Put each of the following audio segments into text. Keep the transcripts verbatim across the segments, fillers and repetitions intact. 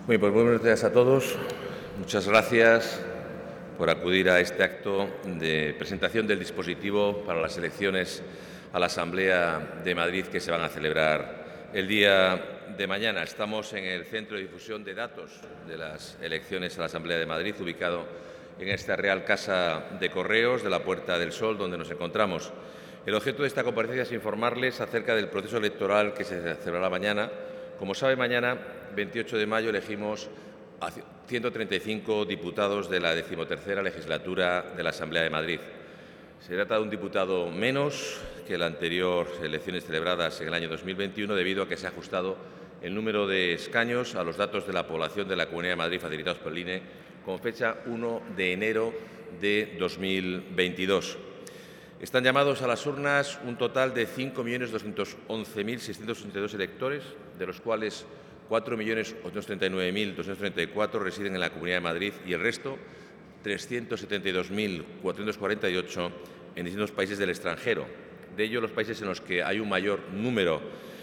Muy, pues muy buenos días a todos. Muchas gracias por acudir a este acto de presentación del dispositivo para las elecciones a la Asamblea de Madrid que se van a celebrar el día de mañana. Estamos en el Centro de Difusión de Datos de las elecciones a la Asamblea de Madrid, ubicado en esta Real Casa de Correos de la Puerta del Sol, donde nos encontramos. El objeto de esta comparecencia es informarles acerca del proceso electoral que se celebrará mañana. Como sabe, mañana, veintiocho de mayo, elegimos a ciento treinta y cinco diputados de la decimotercera legislatura de la Asamblea de Madrid. Se trata de un diputado menos que las anteriores elecciones celebradas en el año dos mil veintiuno, debido a que se ha ajustado el número de escaños a los datos de la población de la Comunidad de Madrid facilitados por el I N E con fecha uno de enero de dos mil veintidós. Están llamados a las urnas un total de cinco millones doscientos once mil seiscientos ochenta y dos electores, de los cuales cuatro millones ochocientos treinta y nueve mil doscientos treinta y cuatro residen en la Comunidad de Madrid y el resto, trescientos setenta y dos mil cuatrocientos cuarenta y ocho, en distintos países del extranjero. De ellos, los países en los que hay un mayor número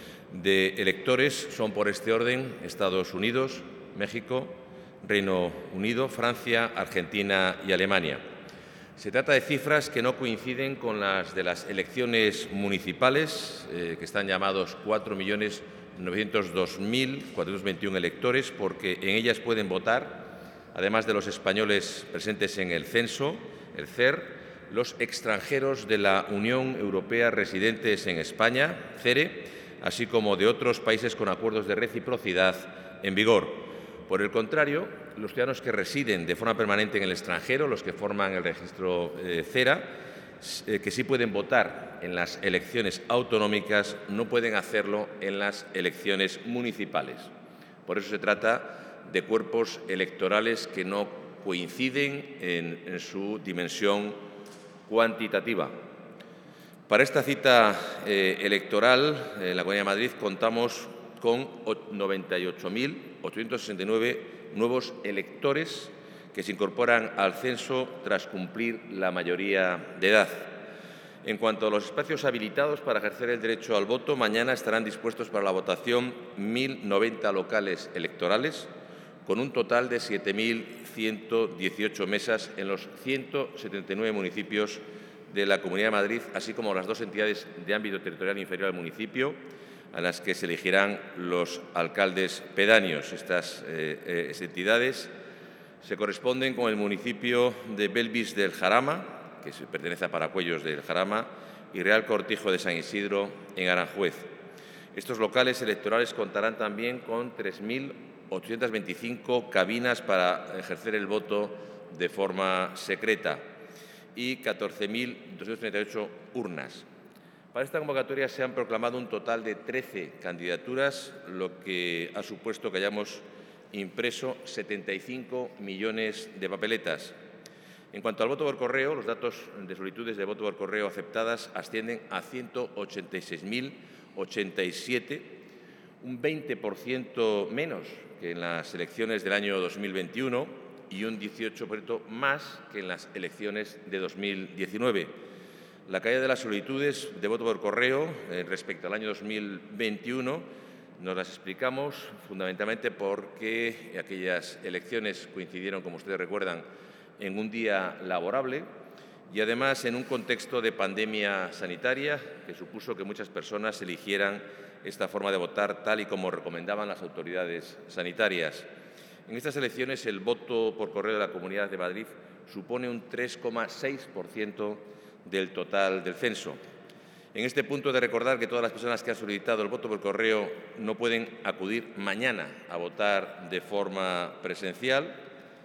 de electores son, por este orden, Estados Unidos, México, Reino Unido, Francia, Argentina y Alemania. Se trata de cifras que no coinciden con las de las elecciones municipales, eh, que están llamados cuatro millones novecientos dos mil cuatrocientos veintiuno electores, porque en ellas pueden votar, además de los españoles presentes en el censo, el C E R, los extranjeros de la Unión Europea residentes en España, C E R E, así como de otros países con acuerdos de reciprocidad en vigor. Por el contrario, los ciudadanos que residen de forma permanente en el extranjero, los que forman el registro eh, C E R A, eh, que sí pueden votar en las elecciones autonómicas, no pueden hacerlo en las elecciones municipales. Por eso se trata de cuerpos electorales que no coinciden en, en su dimensión cuantitativa. Para esta cita eh, electoral, en la Comunidad de Madrid contamos con noventa y ocho mil ochocientos sesenta y nueve nuevos electores que se incorporan al censo tras cumplir la mayoría de edad. En cuanto a los espacios habilitados para ejercer el derecho al voto, mañana estarán dispuestos para la votación mil noventa locales electorales, con un total de siete mil ciento dieciocho mesas en los ciento setenta y nueve municipios de la Comunidad de Madrid, así como las dos entidades de ámbito territorial inferior al municipio, a las que se elegirán los alcaldes pedáneos. Estas eh, eh, entidades se corresponden con el municipio de Belvis del Jarama, que pertenece a Paracuellos del Jarama, y Real Cortijo de San Isidro, en Aranjuez. Estos locales electorales contarán también con tres mil ochocientos veinticinco cabinas para ejercer el voto de forma secreta y catorce mil doscientos treinta y ocho urnas. Para esta convocatoria se han proclamado un total de trece candidaturas, lo que ha supuesto que hayamos impreso setenta y cinco millones de papeletas. En cuanto al voto por correo, los datos de solicitudes de voto por correo aceptadas ascienden a ciento ochenta y seis mil ochenta y siete, un veinte por ciento menos que en las elecciones del año dos mil veintiuno y un dieciocho por ciento más que en las elecciones de dos mil diecinueve. La caída de las solicitudes de voto por correo eh, respecto al año dos mil veintiuno nos las explicamos fundamentalmente porque aquellas elecciones coincidieron, como ustedes recuerdan, en un día laborable y además en un contexto de pandemia sanitaria que supuso que muchas personas eligieran esta forma de votar tal y como recomendaban las autoridades sanitarias. En estas elecciones el voto por correo de la Comunidad de Madrid supone un tres coma seis por ciento del total del censo. En este punto he de recordar que todas las personas que han solicitado el voto por correo no pueden acudir mañana a votar de forma presencial,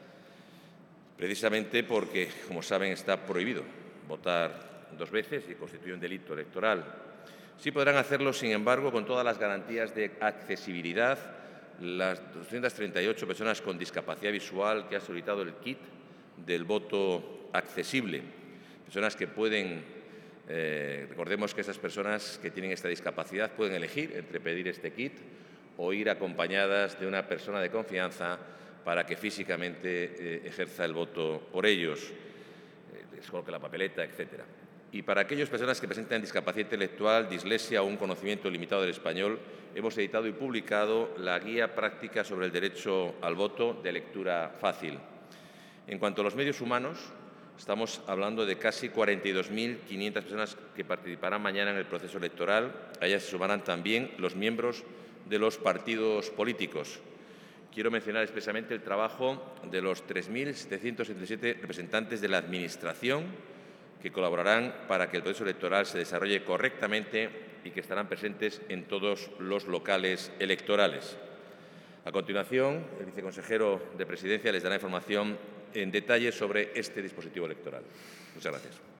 precisamente porque, como saben, está prohibido votar dos veces y constituye un delito electoral. Sí podrán hacerlo, sin embargo, con todas las garantías de accesibilidad, las doscientas treinta y ocho personas con discapacidad visual que han solicitado el kit del voto accesible. Personas que pueden, eh, recordemos que esas personas que tienen esta discapacidad pueden elegir entre pedir este kit o ir acompañadas de una persona de confianza para que físicamente eh, ejerza el voto por ellos, eh, les coloque la papeleta, etcétera. Y para aquellas personas que presentan discapacidad intelectual, dislexia o un conocimiento limitado del español, hemos editado y publicado la Guía Práctica sobre el Derecho al Voto de lectura fácil. En cuanto a los medios humanos, estamos hablando de casi cuarenta y dos mil quinientas personas que participarán mañana en el proceso electoral. A ellas se sumarán también los miembros de los partidos políticos. Quiero mencionar expresamente el trabajo de los tres mil setecientos setenta y siete representantes de la Administración que colaborarán para que el proceso electoral se desarrolle correctamente y que estarán presentes en todos los locales electorales. A continuación, el viceconsejero de Presidencia les dará información en detalle sobre este dispositivo electoral. Muchas gracias.